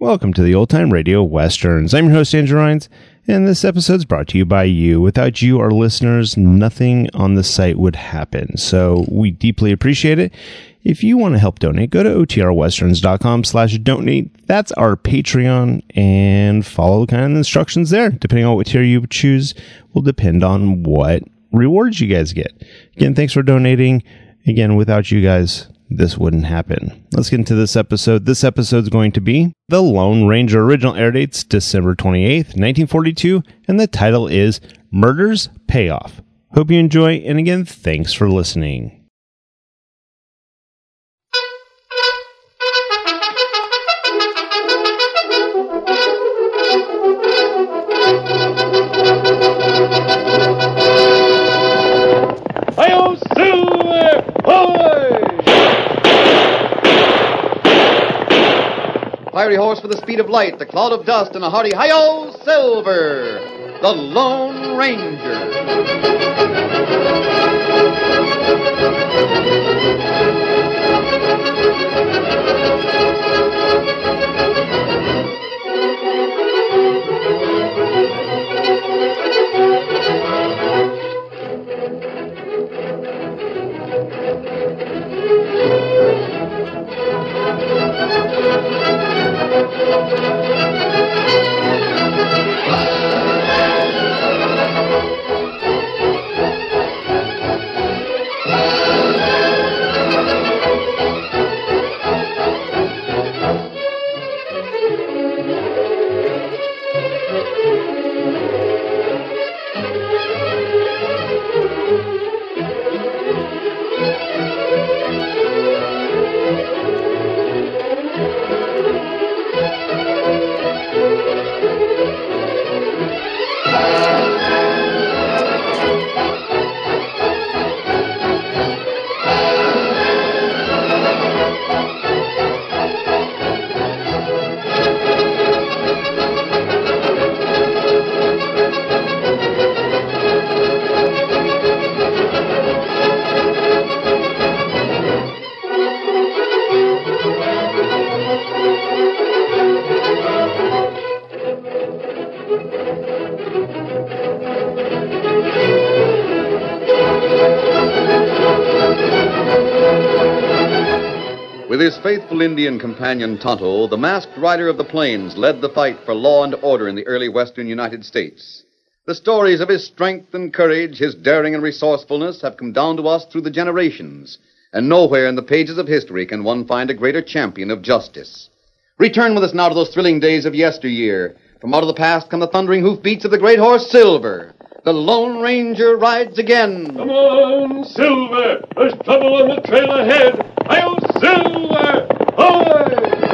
Welcome to the Old Time Radio Westerns. I'm your host, Andrew Rhynes, and this episode is brought to you by you. Without you, our listeners, nothing on the site would happen, so we deeply appreciate it. If you want to help donate, go to otrwesterns.com/donate. That's our Patreon, and follow the kind of instructions there. Depending on what tier you choose will depend on what rewards you guys get. Again, thanks for donating. Again, without you guys, this wouldn't happen. Let's get into this episode. This episode is going to be The Lone Ranger. Original air dates December 28th, 1942, and the title is Murder's Payoff. Hope you enjoy, and again, thanks for listening. Hi-yo, Silver! Hoy! Fiery horse with the speed of light, the cloud of dust, and a hearty hi-yo, Silver, the Lone Ranger. With his faithful Indian companion Tonto, the masked rider of the plains led the fight for law and order in the early western United States. The stories of his strength and courage, his daring and resourcefulness have come down to us through the generations, and nowhere in the pages of history can one find a greater champion of justice. Return with us now to those thrilling days of yesteryear. From out of the past come the thundering hoofbeats of the great horse Silver. The Lone Ranger rides again. Come on, Silver! There's trouble on the trail ahead! Hi-yo, Silver! Hoy!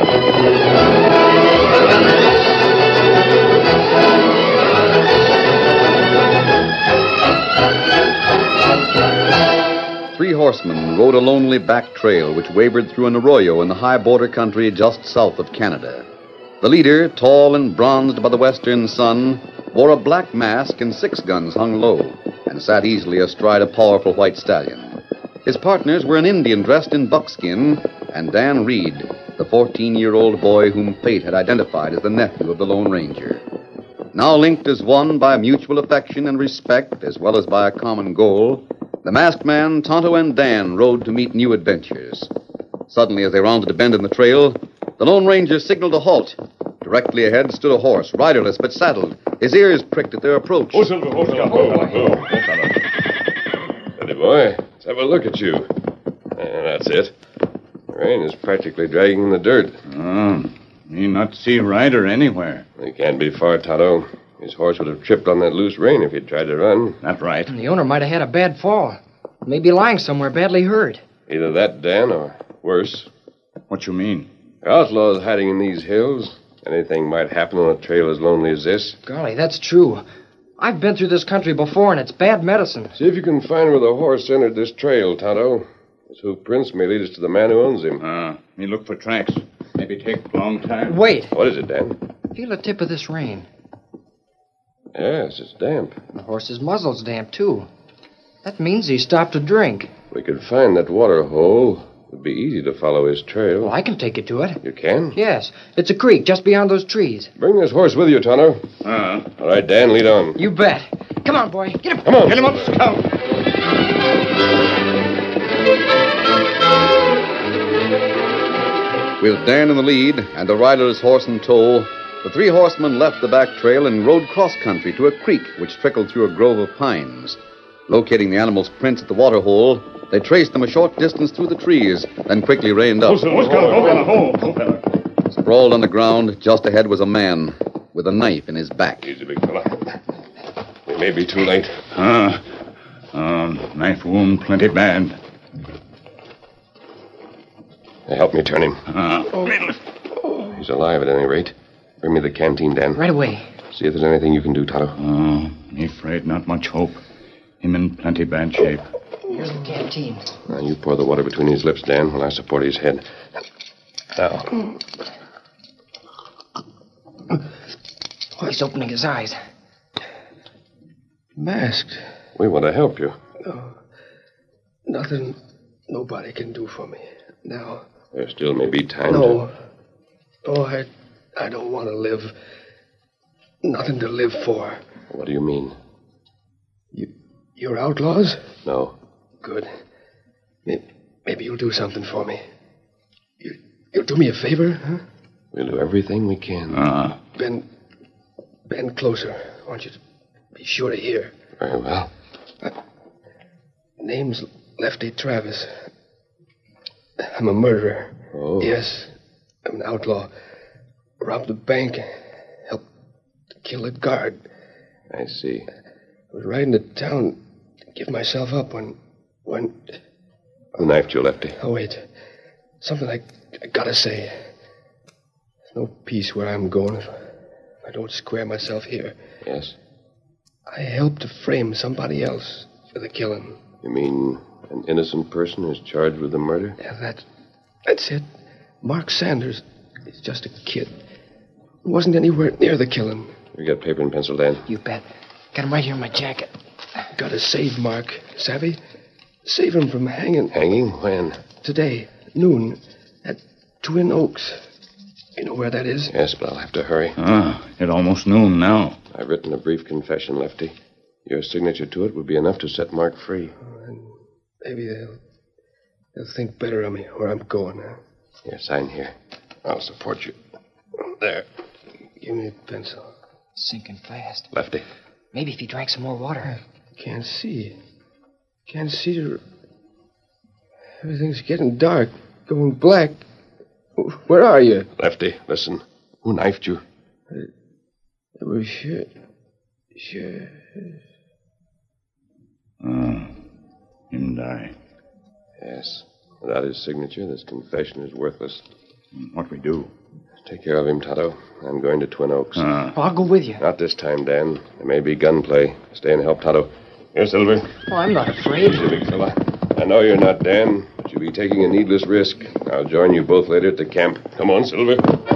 Three horsemen rode a lonely back trail which wavered through an arroyo in the high border country just south of Canada. The leader, tall and bronzed by the western sun, wore a black mask and 6 guns hung low, and sat easily astride a powerful white stallion. His partners were an Indian dressed in buckskin, and Dan Reed, the 14-year-old boy whom fate had identified as the nephew of the Lone Ranger. Now linked as one by mutual affection and respect, as well as by a common goal, the masked man, Tonto, and Dan rode to meet new adventures. Suddenly, as they rounded a bend in the trail, the Lone Ranger signaled a halt. Directly ahead stood a horse, riderless but saddled. His ears pricked at their approach. Oh, Silver, oh, Silver, oh. Steady, boy. Let's have a look at you. That's it. The rain is practically dragging in the dirt. Me not see rider anywhere. He can't be far, Tonto. His horse would have tripped on that loose rein if he'd tried to run. That right. The owner might have had a bad fall. Maybe lying somewhere badly hurt. Either that, Dan, or worse. What you mean? Outlaws hiding in these hills. Anything might happen on a trail as lonely as this. Golly, that's true. I've been through this country before, and it's bad medicine. See if you can find where the horse entered this trail, Tonto. His hoof prints may lead us to the man who owns him. Me look for tracks. Maybe take a long time. Wait. What is it, Dan? Feel the tip of this rein. Yes, it's damp. The horse's muzzle's damp, too. That means he stopped to drink. We could find that water hole. It'd be easy to follow his trail. Well, I can take you to it. You can? Yes. It's a creek just beyond those trees. Bring this horse with you, Tonto. All right, Dan, lead on. You bet. Come on, boy. Get him. Come on. Get him up, Scout. With Dan in the lead and the rider's horse in tow, the three horsemen left the back trail and rode cross-country to a creek which trickled through a grove of pines. Locating the animals' prints at the water hole, they traced them a short distance through the trees, then quickly reined up. Sprawled on the ground, just ahead was a man with a knife in his back. Easy, big fella. We may be too late. Knife wound plenty bad. Help me turn him. He's alive at any rate. Bring me the canteen, Dan. Right away. See if there's anything you can do, Tonto. Me afraid not much hope. Him in plenty bad shape. Here's the canteen. Now, you pour the water between his lips, Dan, while I support his head. Now. Oh, he's opening his eyes. Masked. We want to help you. No. Nothing nobody can do for me now. There still may be time No. Oh, I don't want to live. Nothing to live for. What do you mean? You're outlaws? No. Good. Maybe you'll do something for me. You'll do me a favor, huh? We'll do everything we can. Bend closer. I want you to be sure to hear. Very well. Name's Lefty Travis. I'm a murderer. Oh. Yes, I'm an outlaw. Robbed a bank. Helped kill a guard. I see. I was riding to town to give myself up when... Who knifed you, Lefty? Oh, wait. Something I gotta say. There's no peace where I'm going if I don't square myself here. Yes? I helped to frame somebody else for the killing. You mean an innocent person is charged with the murder? Yeah, that's it. Mark Sanders is just a kid. He wasn't anywhere near the killing. You got paper and pencil, Dan? You bet. Got him right here in my jacket. Gotta save Mark, savvy? Save him from hanging. Hanging? When? Today, noon, at Twin Oaks. You know where that is? Yes, but I'll have to hurry. It's almost noon now. I've written a brief confession, Lefty. Your signature to it would be enough to set Mark free. And maybe they'll think better of me where I'm going, huh? Here, sign here. I'll support you. There. Give me a pencil. Sinking fast. Lefty. Maybe if he drank some more water. Can't see. Everything's getting dark, going black. Where are you? Lefty, listen. Who knifed you? It was sure. Him die. Yes. Without his signature, this confession is worthless. What we do? Take care of him, Tonto. I'm going to Twin Oaks. Oh, I'll go with you. Not this time, Dan. There may be gunplay. Stay and help Tonto. Here, Silver. Oh, I'm not afraid. Easy, big fella. I know you're not, Dan, but you'll be taking a needless risk. I'll join you both later at the camp. Come on, Silver.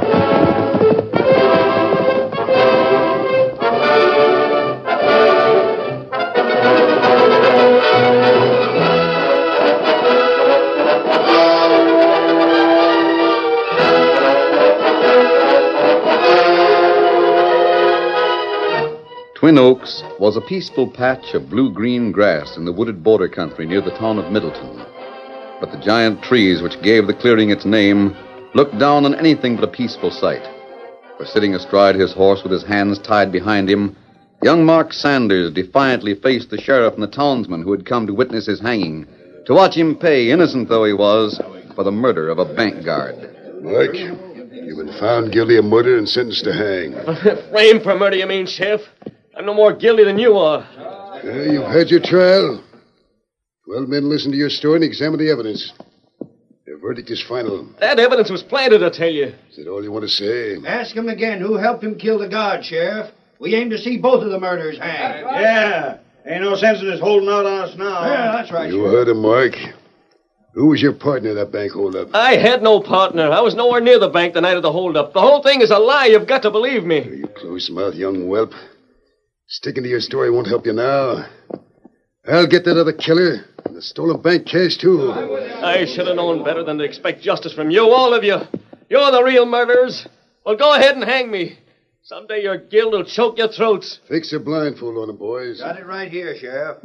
Twin Oaks was a peaceful patch of blue-green grass in the wooded border country near the town of Middleton. But the giant trees which gave the clearing its name looked down on anything but a peaceful sight. For sitting astride his horse with his hands tied behind him, young Mark Sanders defiantly faced the sheriff and the townsmen who had come to witness his hanging, to watch him pay, innocent though he was, for the murder of a bank guard. Mike, you've been found guilty of murder and sentenced to hang. Framed for murder, you mean, Sheriff? I'm no more guilty than you are. You've had your trial. 12 men listened to your story and examined the evidence. Your verdict is final. That evidence was planted, I tell you. Is that all you want to say? Ask him again who helped him kill the guard, Sheriff. We aim to see both of the murderers hanged. Yeah. Ain't no sense in us holding out on us now. Yeah, that's right, You Sheriff. heard him, Mike. Who was your partner in that bank holdup? I had no partner. I was nowhere near the bank the night of the holdup. The whole thing is a lie. You've got to believe me. You close-mouthed young whelp. Sticking to your story won't help you now. I'll get that other killer. And the stolen bank cash, too. I should have known better than to expect justice from you, all of you. You're the real murderers. Well, go ahead and hang me. Someday your guilt will choke your throats. Fix a blindfold on them, boys. Got it right here, Sheriff.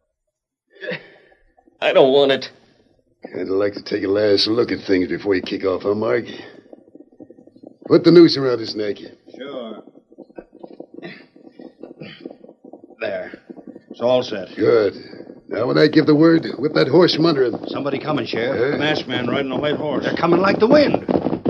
I don't want it. Kind of like to take a last look at things before you kick off, huh, Mark? Put the noose around his neck. Sure. There. It's all set. Good. Now, when I give the word, whip that horse from under him. Somebody coming, Sheriff. Huh? Masked man riding a white horse. They're coming like the wind.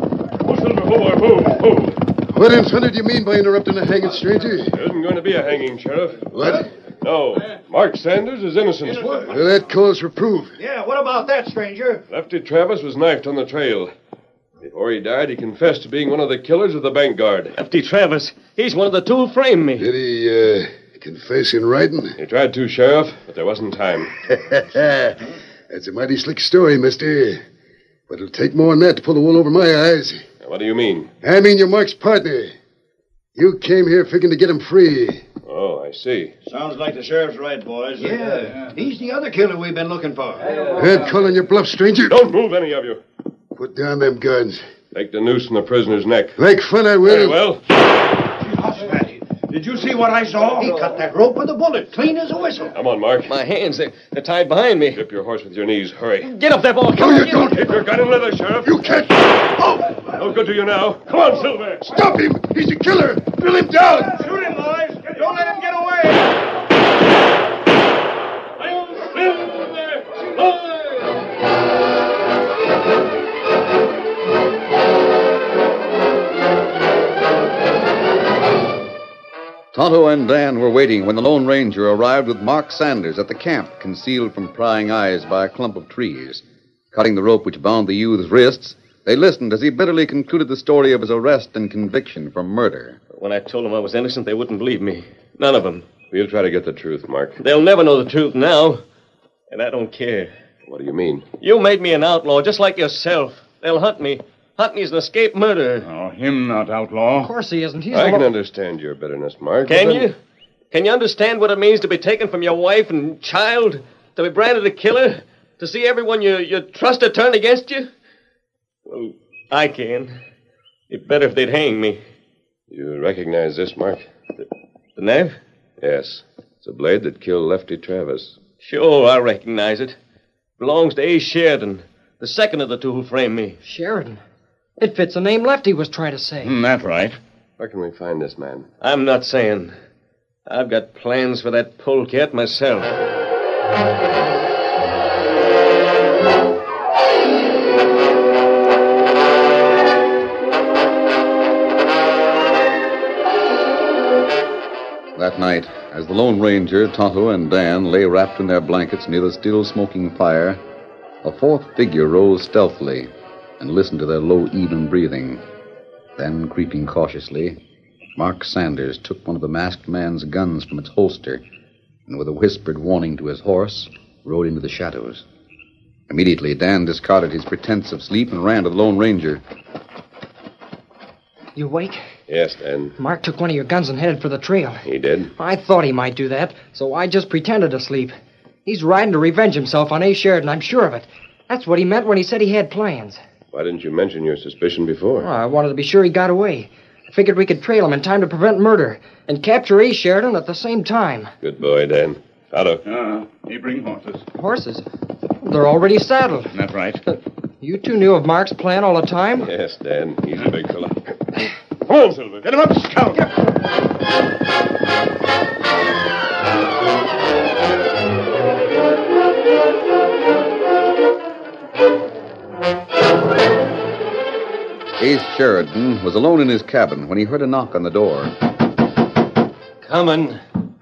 What in thunder do you mean by interrupting a hanging, stranger? There isn't going to be a hanging, Sheriff. What? No. Mark Sanders is innocent. Well, that calls for proof. Yeah, what about that, stranger? Lefty Travis was knifed on the trail. Before he died, he confessed to being one of the killers of the bank guard. Lefty Travis, he's one of the two who framed me. Did he, confess in writing? He tried to, Sheriff, but there wasn't time. That's a mighty slick story, mister. But it'll take more than that to pull the wool over my eyes. What do you mean? I mean you're Mark's partner. You came here figuring to get him free. Oh, I see. Sounds like the sheriff's right, boys. Yeah, he's the other killer we've been looking for. I'm calling your bluff, stranger. Don't move, any of you. Put down them guns. Take the noose from the prisoner's neck. Like fun, I will. Very well. Did you see what I saw? He cut that rope with a bullet, clean as a whistle. Come on, Mark. My hands, they're tied behind me. Grip your horse with your knees. Hurry. Get up there, boy. Come No, on. you don't. Keep your gun in leather, Sheriff. You can't. Oh! No good to you now. Come on, Silver. Stop him! He's a killer! Drill him down! Shoot him, boys. Don't let him get away. Tonto and Dan were waiting when the Lone Ranger arrived with Mark Sanders at the camp, concealed from prying eyes by a clump of trees. Cutting the rope which bound the youth's wrists, they listened as he bitterly concluded the story of his arrest and conviction for murder. When I told them I was innocent, they wouldn't believe me. None of them. We'll try to get the truth, Mark. They'll never know the truth now. And I don't care. What do you mean? You made me an outlaw, just like yourself. They'll hunt me. Hunt me as an escaped murderer. Oh, him not outlaw. Of course he isn't. He's I can understand your bitterness, Mark. Can but then- you? Can you understand what it means to be taken from your wife and child? To be branded a killer? To see everyone you trusted turn against you? Well, I can. It'd be better if they'd hang me. You recognize this, Mark? The knife? Yes. It's a blade that killed Lefty Travis. Sure, I recognize it. Belongs to A. Sheridan, the second of the two who framed me. Sheridan. It fits the name Lefty was trying to say. That's right. Where can we find this man? I'm not saying. I've got plans for that polecat myself. That night, as the Lone Ranger, Tonto, and Dan lay wrapped in their blankets near the still smoking fire, a fourth figure rose stealthily and listened to their low, even breathing. Then, creeping cautiously, Mark Sanders took one of the masked man's guns from its holster and, with a whispered warning to his horse, rode into the shadows. Immediately, Dan discarded his pretense of sleep and ran to the Lone Ranger. You awake? Yes, Dan. Mark took one of your guns and headed for the trail. He did? I thought he might do that, so I just pretended to sleep. He's riding to revenge himself on A. Sheridan, I'm sure of it. That's what he meant when he said he had plans. Why didn't you mention your suspicion before? I wanted to be sure he got away. I figured we could trail him in time to prevent murder and capture A. Sheridan at the same time. Good boy, Dan. Tonto. He bring horses. Horses? They're already saddled. That's right. You two knew of Mark's plan all the time? Yes, Dan. He's a big fella. Come on, Silver. Get him up, Scout. Ace Sheridan was alone in his cabin when he heard a knock on the door. Coming.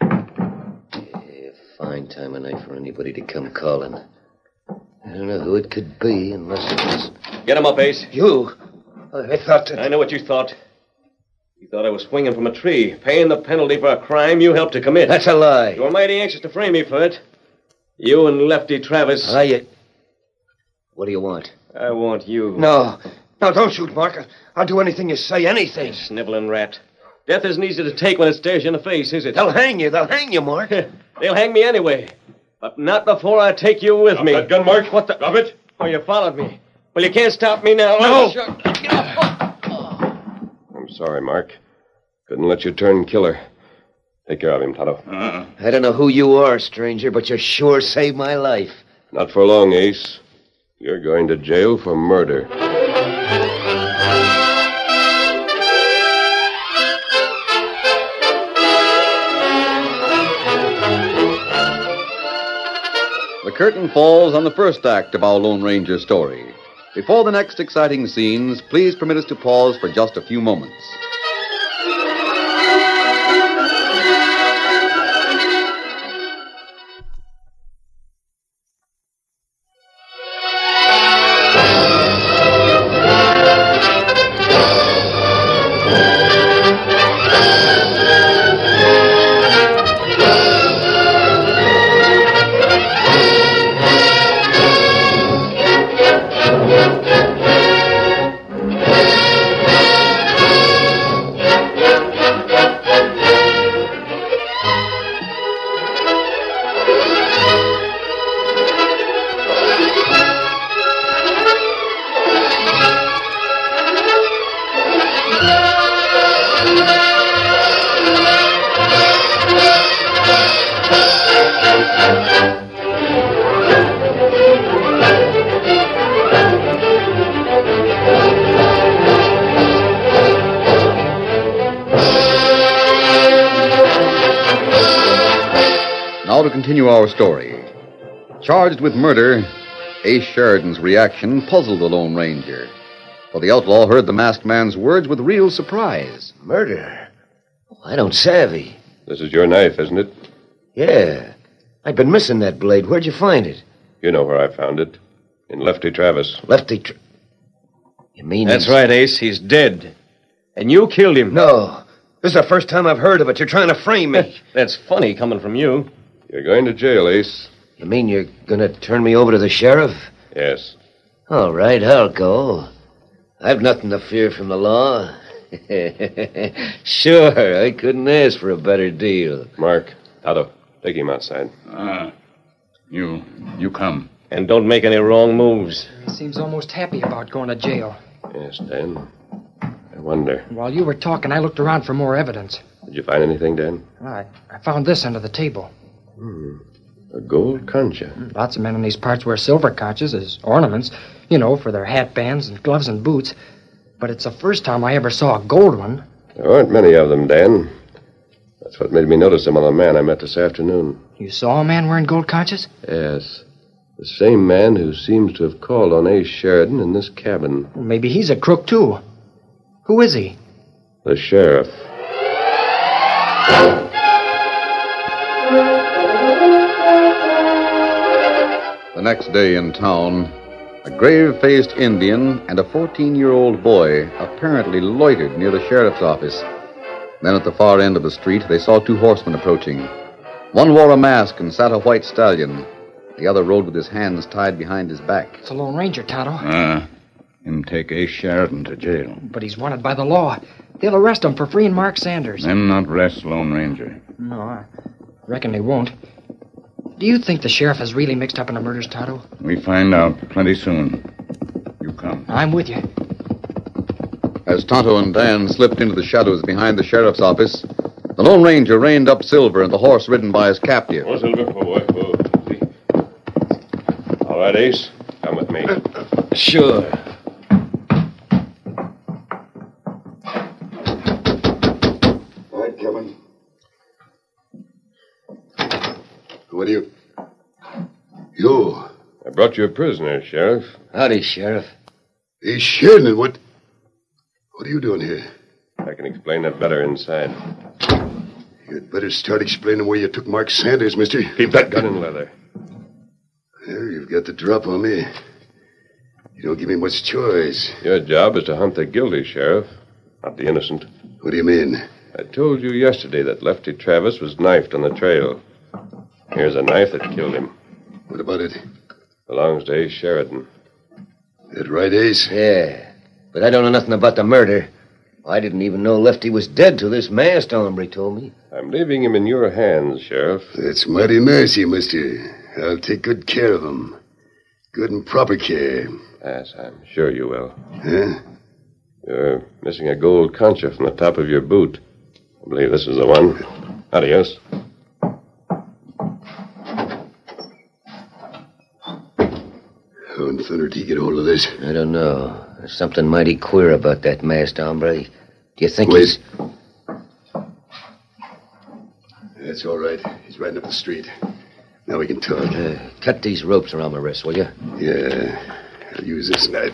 Fine time of night for anybody to come calling. I don't know who it could be unless it was... Get him up, Ace. You? I thought that... I know what you thought. You thought I was swinging from a tree, paying the penalty for a crime you helped to commit. That's a lie. You were mighty anxious to frame me for it. You and Lefty Travis. What do you want? I want you. No. No, don't shoot, Mark. I'll do anything you say, anything. Sniveling rat. Death isn't easy to take when it stares you in the face, is it? They'll hang you, Mark. They'll hang me anyway. If But not before I take you with me. That gun, Mark. What the? Drop it. Oh, you followed me. Well, you can't stop me now. No. Get off. I'm sorry, Mark. Couldn't let you turn killer. Take care of him, Tonto. I don't know who you are, stranger, but you sure saved my life. Not for long, Ace. You're going to jail for murder. The curtain falls on the first act of our Lone Ranger story. Before the next exciting scenes, please permit us to pause for just a few moments. Now to continue our story. Charged with murder, Ace Sheridan's reaction puzzled the Lone Ranger. For the outlaw heard the masked man's words with real surprise. Murder? I don't savvy. This is your knife, isn't it? Yeah. I've been missing that blade. Where'd you find it? You know where I found it. In Lefty Travis. You mean... That's right, Ace. He's dead. And you killed him. No. This is the first time I've heard of it. You're trying to frame me. That's funny coming from you. You're going to jail, Ace. You mean you're going to turn me over to the sheriff? Yes. All right, I'll go. I've nothing to fear from the law. Sure, I couldn't ask for a better deal. Mark, Tonto, take him outside. You come. And don't make any wrong moves. He seems almost happy about going to jail. Yes, Dan. I wonder. While you were talking, I looked around for more evidence. Did you find anything, Dan? I found this under the table. A gold concha. Lots of men in these parts wear silver conchas as ornaments, you know, for their hat bands and gloves and boots. But it's the first time I ever saw a gold one. There aren't many of them, Dan. That's what made me notice them on a man I met this afternoon. You saw a man wearing gold conchas? Yes. The same man who seems to have called on Ace Sheridan in this cabin. Well, maybe he's a crook, too. Who is he? The sheriff. The next day in town, a grave-faced Indian and a 14-year-old boy apparently loitered near the sheriff's office. Then at the far end of the street, they saw two horsemen approaching. One wore a mask and sat a white stallion. The other rode with his hands tied behind his back. It's a Lone Ranger, Tonto. Him take Ace Sheridan to jail. But he's wanted by the law. They'll arrest him for freeing Mark Sanders. Them not rest Lone Ranger. No, I reckon they won't. Do you think the sheriff is really mixed up in the murders, Tonto? We find out plenty soon. You come. I'm with you. As Tonto and Dan slipped into the shadows behind the sheriff's office, the Lone Ranger reined up Silver and the horse ridden by his captive. Oh, Silver, boy. Oh, easy. All right, Ace. Come with me. Sure. All right, Kevin. What are you... You. I brought you a prisoner, Sheriff. Howdy, Sheriff. Hey, Sheridan, what are you doing here? I can explain that better inside. You'd better start explaining where you took Mark Sanders, mister. Keep that gun in leather. Well, you've got the drop on me. You don't give me much choice. Your job is to hunt the guilty, Sheriff, not the innocent. What do you mean? I told you yesterday that Lefty Travis was knifed on the trail. Here's a knife that killed him. What about it? Belongs to Ace Sheridan. That right, Ace? Yeah, but I don't know nothing about the murder. I didn't even know Lefty was dead till this masked hombre told me. I'm leaving him in your hands, Sheriff. That's mighty nice, you, mister. I'll take good care of them. Good and proper care. Yes, I'm sure you will. Huh? You're missing a gold concha from the top of your boot. I believe this is the one. Adios. How in thunder did he get hold of this? I don't know. There's something mighty queer about that masked hombre. Do you think Wait. he's... That's all right. He's riding up the street. Now we can talk. Cut these ropes around my wrist, will you? Yeah. I'll use this knife.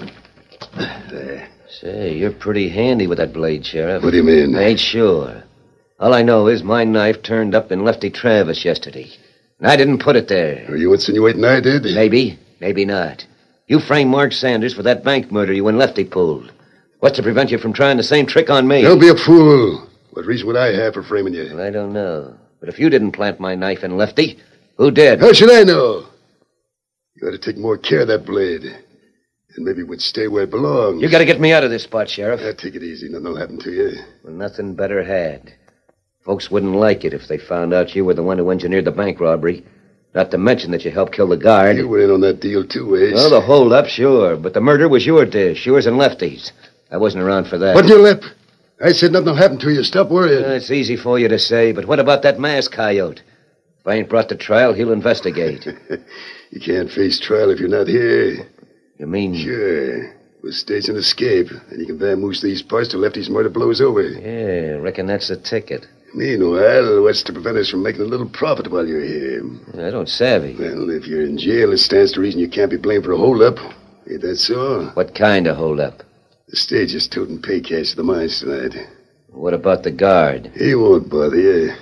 There. Say, you're pretty handy with that blade, Sheriff. What do you mean? I ain't sure. All I know is my knife turned up in Lefty Travis yesterday. And I didn't put it there. Are you insinuating I did? Maybe. Maybe not. You framed Mark Sanders for that bank murder you and Lefty pulled. What's to prevent you from trying the same trick on me? Don't be a fool. What reason would I have for framing you? Well, I don't know. But if you didn't plant my knife in Lefty, who did? How should I know? You ought to take more care of that blade. And maybe it would stay where it belongs. You got to get me out of this spot, Sheriff. Take it easy. Nothing will happen to you. Well, nothing better had. Folks wouldn't like it if they found out you were the one who engineered the bank robbery. Not to mention that you helped kill the guard. You were in on that deal, too, Ace. Well, the hold-up, sure. But the murder was your dish. Yours and Lefty's. I wasn't around for that. What's your lip? I said nothing will happen to you. Stop worrying. It's easy for you to say, but what about that masked coyote? If I ain't brought to trial, he'll investigate. You can't face trial if you're not here. You mean... Sure. We'll stage an escape, and you can vamoose these parts till Lefty's murder blows over. Yeah, reckon that's the ticket. Meanwhile, what's to prevent us from making a little profit while you're here? I don't savvy. Well, if you're in jail, it stands to reason you can't be blamed for a hold-up. Ain't that so? What kind of hold-up? The stage is toting pay cash to the mines tonight. What about the guard? He won't bother you.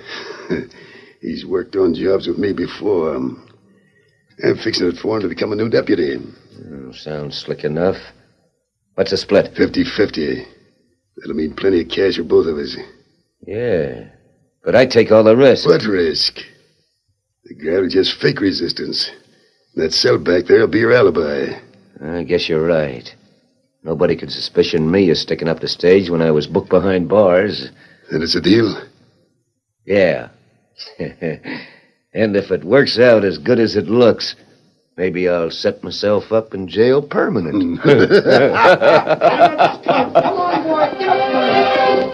He's worked on jobs with me before. I'm fixing it for him to become a new deputy. Sounds slick enough. What's the split? 50-50. That'll mean plenty of cash for both of us. Yeah, but I take all the risk. What risk? The guy will just fake resistance. That cell back there will be your alibi. I guess you're right. Nobody could suspicion me of sticking up the stage when I was booked behind bars. Then it's a deal? Yeah. And if it works out as good as it looks, maybe I'll set myself up in jail permanent. Come on, boy. Get up.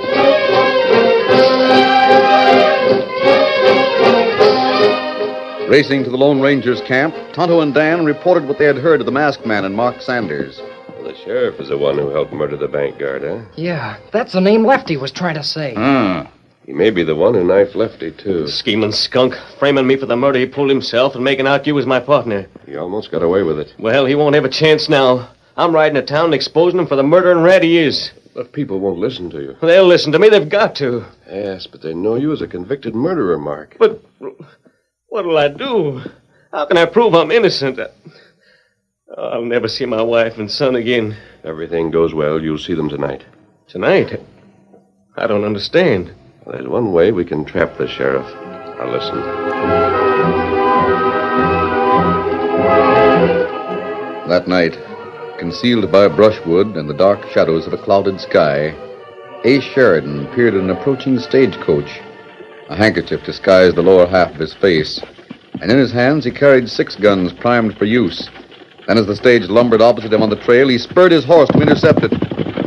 Racing to the Lone Ranger's camp, Tonto and Dan reported what they had heard of the masked man and Mark Sanders. Well, the sheriff is the one who helped murder the bank guard, huh? Yeah, that's the name Lefty was trying to say. He may be the one who knifed Lefty, too. Scheming skunk, framing me for the murder he pulled himself and making out you was my partner. He almost got away with it. Well, he won't have a chance now. I'm riding to town and exposing him for the murdering rat he is. But people won't listen to you. They'll listen to me. They've got to. Yes, but they know you as a convicted murderer, Mark. But what'll I do? How can I prove I'm innocent? I'll never see my wife and son again. If everything goes well, you'll see them tonight. Tonight? I don't understand. Well, there's one way we can trap the sheriff. Now listen. That night, concealed by brushwood and the dark shadows of a clouded sky, Ace Sheridan peered at an approaching stagecoach. A handkerchief disguised the lower half of his face, and in his hands he carried 6 guns primed for use. Then as the stage lumbered opposite him on the trail, he spurred his horse to intercept it.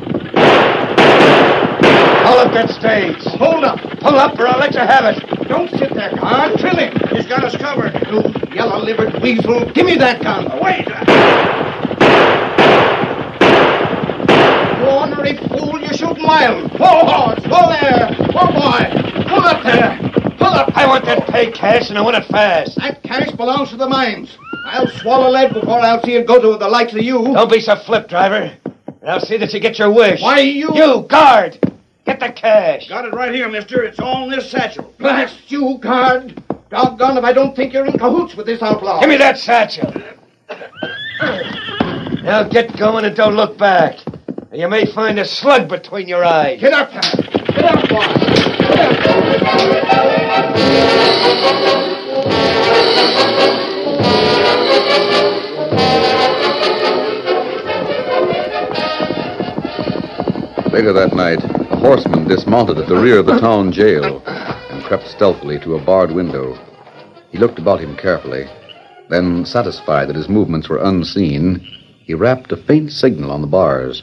Pull up that stage. Hold up. Pull up or I'll let you have it. Don't sit there, guard. Kill him. He's got us covered. You yellow-livered weasel. Give me that gun. Wait. You ornery fool. You're shooting wild. Whoa, horse. Whoa there. Whoa, boy. Pull up there. Pull up. I want that pay cash, and I want it fast. That cash belongs to the mines. I'll swallow lead before I'll see it go to the likes of you. Don't be so flip, driver. I'll see that you get your wish. Why, you... You, guard! Get the cash. Got it right here, mister. It's all in this satchel. Blast you, guard. Doggone if I don't think you're in cahoots with this outlaw. Give me that satchel. Now get going and don't look back. You may find a slug between your eyes. Get up, Pat. Get up, boy. Later that night, a horseman dismounted at the rear of the town jail and crept stealthily to a barred window. He looked about him carefully. Then, satisfied that his movements were unseen, he rapped a faint signal on the bars.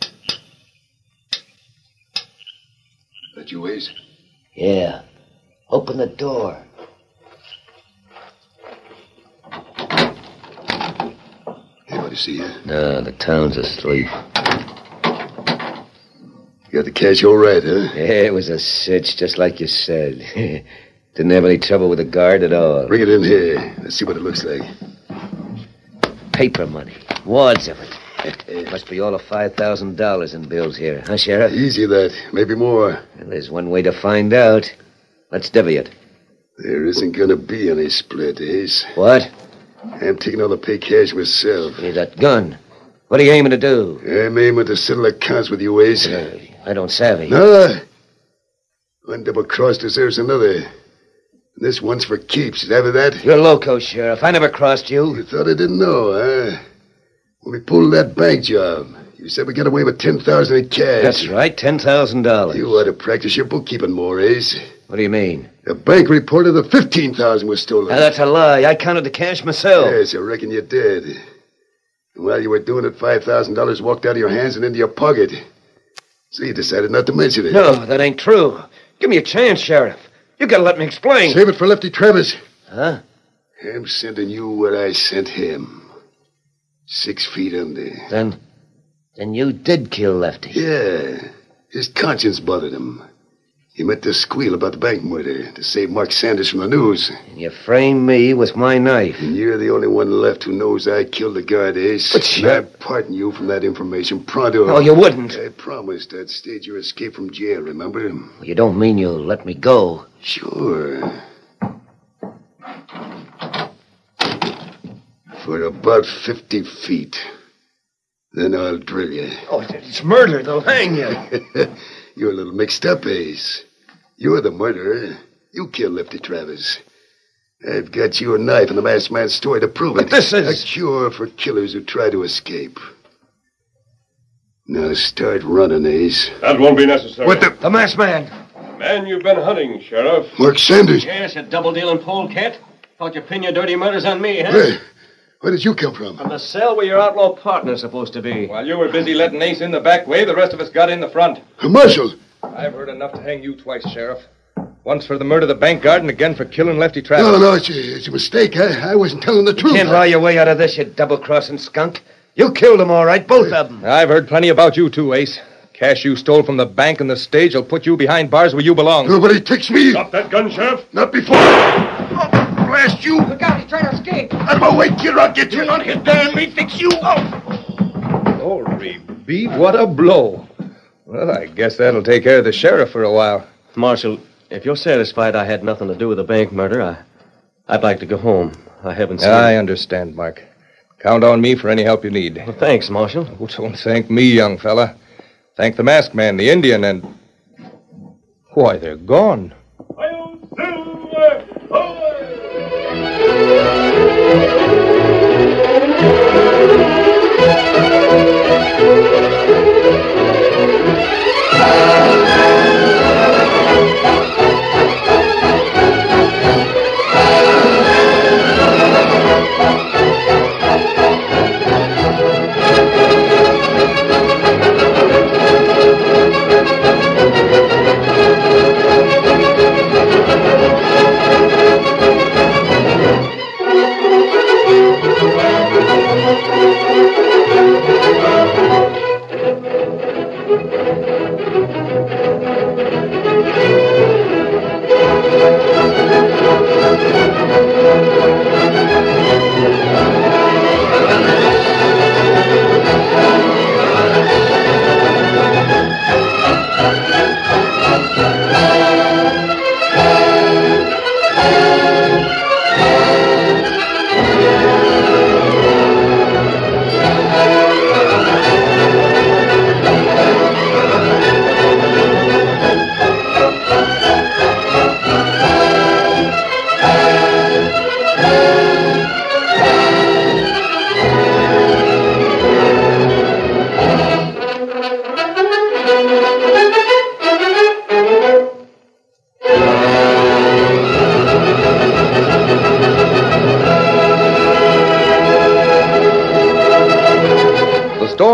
That you, Ace? Yeah. Open the door. Anybody see you? No, the town's asleep. You got the cash all right, huh? Yeah, it was a cinch, just like you said. Didn't have any trouble with the guard at all. Bring it in here. Let's see what it looks like. Paper money. Wads of it. Must be all of $5,000 in bills here, huh, Sheriff? Easy, that. Maybe more. Well, there's one way to find out. Let's divvy it. There isn't gonna be any split, Ace. What? I'm taking all the pay cash myself. Hey, that gun. What are you aiming to do? I'm aiming to settle accounts with you, Ace. I don't savvy. No. One double-cross deserves another. This one's for keeps. Have that? You're loco, Sheriff. I never crossed you. You thought I didn't know, huh? When we pulled that bank job, you said we got away with $10,000 in cash. That's right, $10,000. You ought to practice your bookkeeping more, Ace. What do you mean? The bank reported that $15,000 was stolen. Now, that's a lie. I counted the cash myself. Yes, I reckon you did. And while you were doing it, $5,000 walked out of your hands and into your pocket. So you decided not to mention it. No, that ain't true. Give me a chance, Sheriff. You gotta let me explain. Save it for Lefty Travis. Huh? I'm sending you what I sent him. 6 feet under. Then you did kill Lefty. Yeah. His conscience bothered him. He meant to squeal about the bank murder to save Mark Sanders from the news. And you framed me with my knife. And you're the only one left who knows I killed the guard, Ace. But and I'm pardoning you from that information pronto. No, you wouldn't. I promised I'd stage your escape from jail, remember? Well, you don't mean you'll let me go. Sure. For about 50 feet. Then I'll drill you. Oh, it's murder. They'll hang you. You're a little mixed up, Ace. You're the murderer. You killed Lefty Travis. I've got you a knife and the masked man's story to prove it. But this is... a cure for killers who try to escape. Now start running, Ace. That won't be necessary. What the... The masked man. Man you've been hunting, Sheriff. Mark Sanders. Yes, you double-dealing polecat. Thought you pin your dirty murders on me, huh? Hey, where did you come from? From the cell where your outlaw partner's supposed to be. While you were busy letting Ace in the back way, the rest of us got in the front. Marshal! I've heard enough to hang you twice, Sheriff. Once for the murder of the bank guard and again for killing Lefty Travis. No, it's a mistake. I wasn't telling the truth. You can't lie your way out of this, you double-crossing skunk. You killed them, all right, both of them. I've heard plenty about you, too, Ace. Cash you stole from the bank and the stage will put you behind bars where you belong. Nobody takes me. Stop that gun, Sheriff. Not before. Oh, blast you. Look out, he's trying to escape. Out of my way, kid, I'll get you. Not hit damn me, fix you. Glory be, what a blow. Well, I guess that'll take care of the sheriff for a while. Marshal, if you're satisfied I had nothing to do with the bank murder, I'd like to go home. I haven't seen... I understand, Mark. Count on me for any help you need. Well, thanks, Marshal. Oh, don't thank me, young fella. Thank the masked man, the Indian, and... Why, they're gone.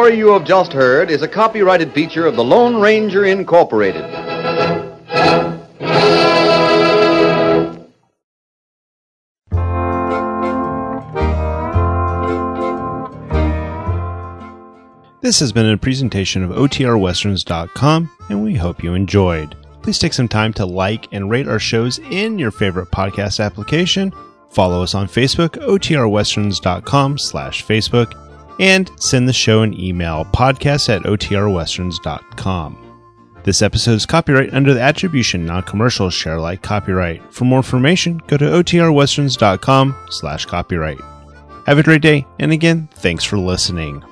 story you have just heard is a copyrighted feature of the Lone Ranger Incorporated. This has been a presentation of OTRWesterns.com, and we hope you enjoyed. Please take some time to like and rate our shows in your favorite podcast application. Follow us on Facebook, OTRWesterns.com/Facebook, and send the show an email, podcast@OTRWesterns.com. This episode is copyright under the Attribution Non-Commercial Share Alike copyright. For more information, go to OTRWesterns.com/copyright. Have a great day, and again, thanks for listening.